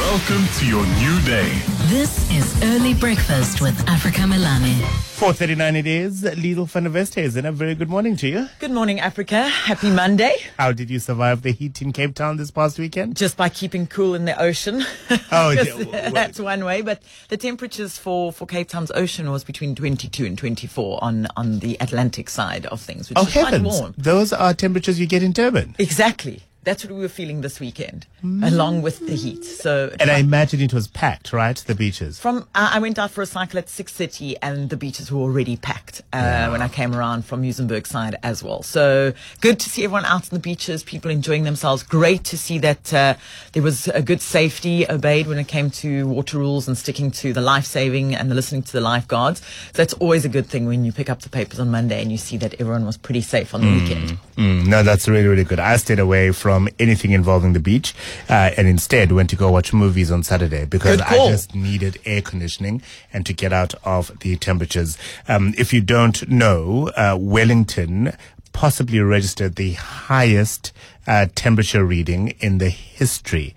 Welcome to your new day. This is Early Breakfast with Africa Milani. 4:39 it is. Liesl van der Westhuizen, a very good morning to you. Good morning, Africa. Happy Monday. How did you survive the heat in Cape Town this past weekend? Just by keeping cool in the ocean. Oh, that's one way. But the temperatures for Cape Town's ocean was between 22 and 24 on the Atlantic side of things, which is quite warm. Those are temperatures you get in Durban. Exactly. That's what we were feeling this weekend, along with the heat. And I imagine it was packed, right? The beaches. I went out for a cycle at 6:30, and the beaches were already packed when I came around from Muizenberg side as well. So good to see everyone out on the beaches, people enjoying themselves. Great to see that there was a good safety obeyed when it came to water rules and sticking to the life saving and listening to the lifeguards. So that's always a good thing when you pick up the papers on Monday and you see that everyone was pretty safe on the weekend. No, that's really, really good. I stayed away from anything involving the beach and instead went to go watch movies on Saturday because I just needed air conditioning and to get out of the temperatures. If you don't know, Wellington possibly registered the highest temperature reading in the history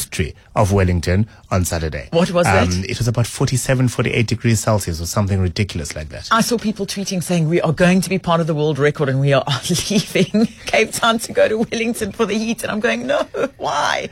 of Wellington on Saturday. What was that? It was about 47, 48 degrees Celsius or something ridiculous like that. I saw people tweeting saying we are going to be part of the world record and we are leaving Cape Town to go to Wellington for the heat. And I'm going, no, why?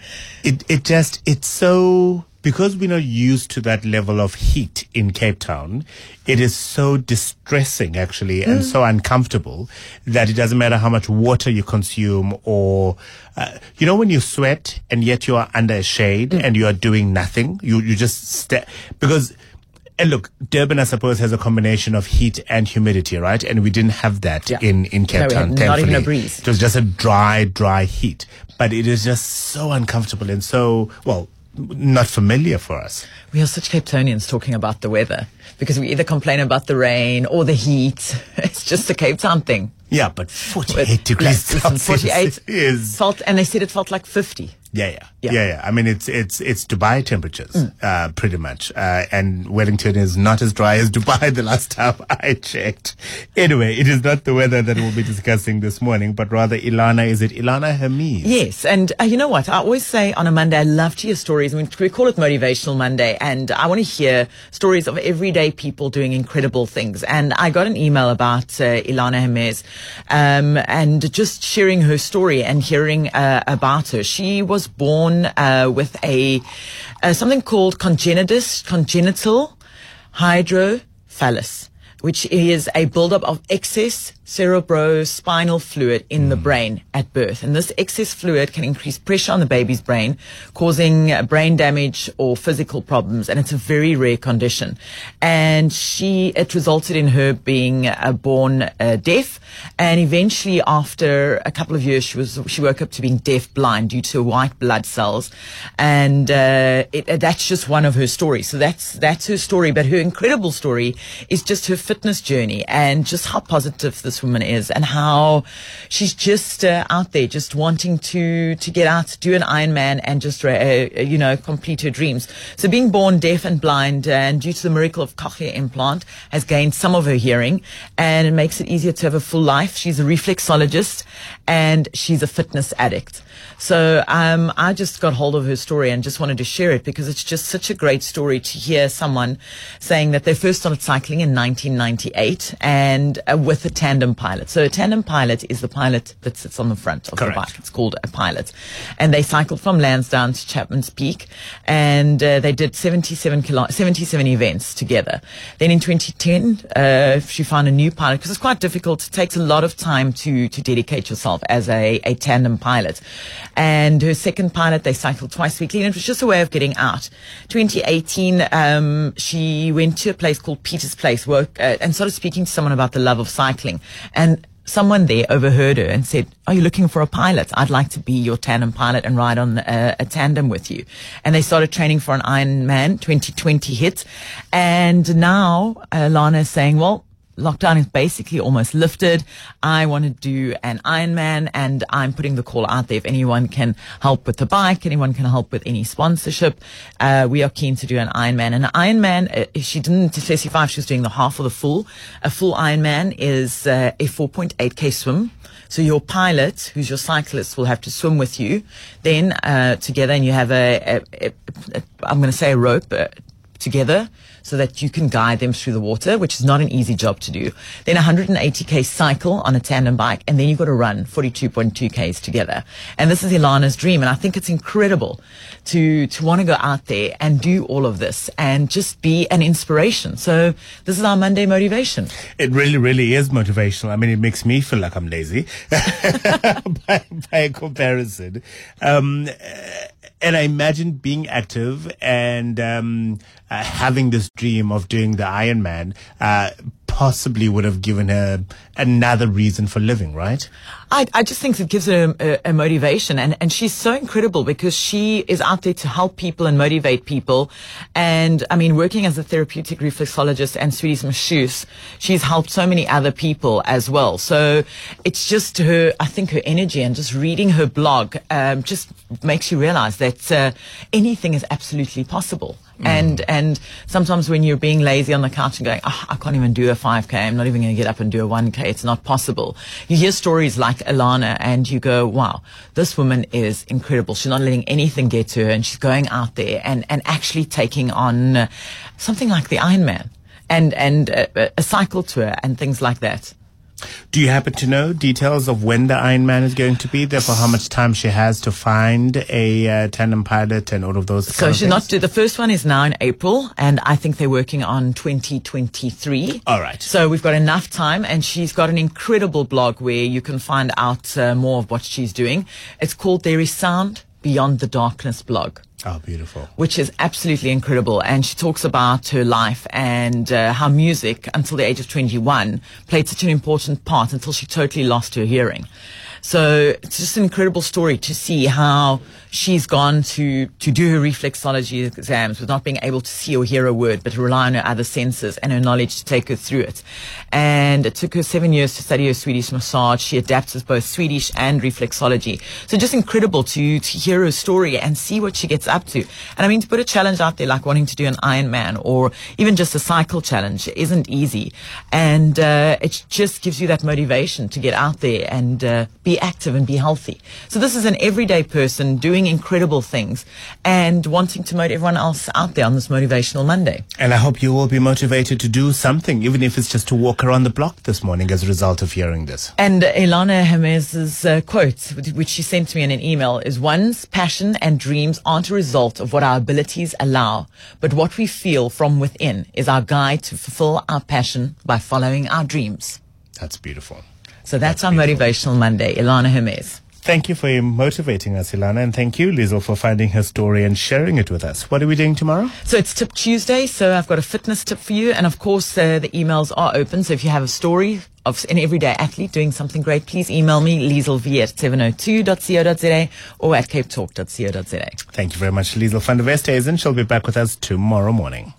It's so... Because we're not used to that level of heat in Cape Town, it is so distressing, actually, and so uncomfortable that it doesn't matter how much water you consume or, when you sweat and yet you are under a shade and you are doing nothing, you just because... And look, Durban, I suppose, has a combination of heat and humidity, right? And we didn't have that in Cape Town, thankfully. Not even a breeze. It was just a dry heat. But it is just so uncomfortable and so, not familiar for us. We are such Cape Townians talking about the weather because we either complain about the rain or the heat. It's just a Cape Town thing. Yeah, but 48 degrees Celsius 48 is... and they said it felt like 50. Yeah. I mean, it's Dubai temperatures, pretty much. And Wellington is not as dry as Dubai the last time I checked. Anyway, it is not the weather that we'll be discussing this morning, but rather Ilana Hermes? Yes. And you know what? I always say on a Monday, I love to hear stories. I mean, we call it Motivational Monday. And I want to hear stories of everyday people doing incredible things. And I got an email about Ilana Hermes, and just sharing her story and hearing about her. She was born with something called congenital hydrocephalus, which is a buildup of excess cerebrospinal fluid in the brain at birth. And this excess fluid can increase pressure on the baby's brain, causing brain damage or physical problems. And it's a very rare condition. And it resulted in her being born deaf. And eventually, after a couple of years, she woke up to being deaf-blind due to white blood cells. And that's just one of her stories. So that's her story. But her incredible story is just her fitness journey and just how positive this woman is and how she's just out there just wanting to get out, do an Ironman and just complete her dreams. So being born deaf and blind and due to the miracle of cochlear implant has gained some of her hearing and it makes it easier to have a full life. She's a reflexologist and she's a fitness addict. So I just got hold of her story and just wanted to share it because it's just such a great story to hear someone saying that they first started cycling in 1998 and with a tandem pilot. So a tandem pilot is the pilot that sits on the front of the bike. It's called a pilot. And they cycled from Lansdowne to Chapman's Peak and they did 77 events together. Then in 2010, she found a new pilot because it's quite difficult. It takes a lot of time to dedicate yourself as a tandem pilot. And her second pilot, they cycled twice weekly, and it was just a way of getting out. 2018, she went to a place called Peter's Place, and started speaking to someone about the love of cycling. And someone there overheard her and said, "Are you looking for a pilot? I'd like to be your tandem pilot and ride on a tandem with you." And they started training for an Ironman 2020 hit. And now Lana is saying, well, lockdown is basically almost lifted. I want to do an Ironman, and I'm putting the call out there. If anyone can help with the bike, anyone can help with any sponsorship, we are keen to do an Ironman. And an Ironman, she didn't specify if she was doing the half or the full. A full Ironman is a 4.8k swim. So your pilot, who's your cyclist, will have to swim with you, then together, and you have I'm going to say a rope together, so that you can guide them through the water, which is not an easy job to do. Then 180k cycle on a tandem bike, and then you've got to run 42.2ks together. And this is Ilana's dream, and I think it's incredible to want to go out there and do all of this and just be an inspiration. So this is our Monday motivation. It really, really is motivational. I mean, it makes me feel like I'm lazy by comparison. And I imagine being active and having this dream of doing the Ironman possibly would have given her another reason for living, right? I just think it gives her a motivation, and she's so incredible because she is out there to help people and motivate people. And I mean, working as a therapeutic reflexologist and Swedish masseuse, she's helped so many other people as well. So it's just her, I think her energy, and just reading her blog just makes you realize that anything is absolutely possible. And sometimes when you're being lazy on the couch and going, I can't even do a 5K, I'm not even going to get up and do a 1K, it's not possible. You hear stories like Ilana and you go, wow, this woman is incredible. She's not letting anything get to her, and she's going out there and actually taking on something like the Ironman and a cycle tour and things like that. Do you happen to know details of when the Ironman is going to be, therefore how much time she has to find a tandem pilot and all of those So she's not the first one is now in April, and I think they're working on 2023. All right. So we've got enough time, and she's got an incredible blog where you can find out more of what she's doing. It's called There Is Sound Beyond the Darkness blog. Oh, beautiful. Which is absolutely incredible. And she talks about her life and how music, until the age of 21, played such an important part until she totally lost her hearing. So it's just an incredible story to see how she's gone to do her reflexology exams with not being able to see or hear a word, but rely on her other senses and her knowledge to take her through it. And it took her 7 years to study her Swedish massage. She adapts both Swedish and reflexology. So just incredible to hear her story and see what she gets up to. And I mean, to put a challenge out there like wanting to do an Ironman or even just a cycle challenge isn't easy. And it just gives you that motivation to get out there and be active and be healthy. So this is an everyday person doing incredible things and wanting to motivate everyone else out there on this Motivational Monday. And I hope you will be motivated to do something, even if it's just to walk around the block this morning as a result of hearing this. And Ilana Hermes's quote, which she sent to me in an email, is one's passion and dreams aren't a result of what our abilities allow, but what we feel from within is our guide to fulfill our passion by following our dreams. That's beautiful. So that's our beautiful. Motivational Monday. Ilana Hermes. Thank you for motivating us, Ilana, and thank you, Liesl, for finding her story and sharing it with us. What are we doing tomorrow? So it's Tip Tuesday, so I've got a fitness tip for you, and of course the emails are open, so if you have a story of an everyday athlete doing something great, please email me, lieslv at 702.co.za or at capetalk.co.za. Thank you very much, Liesl van der Westhuizen. She'll be back with us tomorrow morning.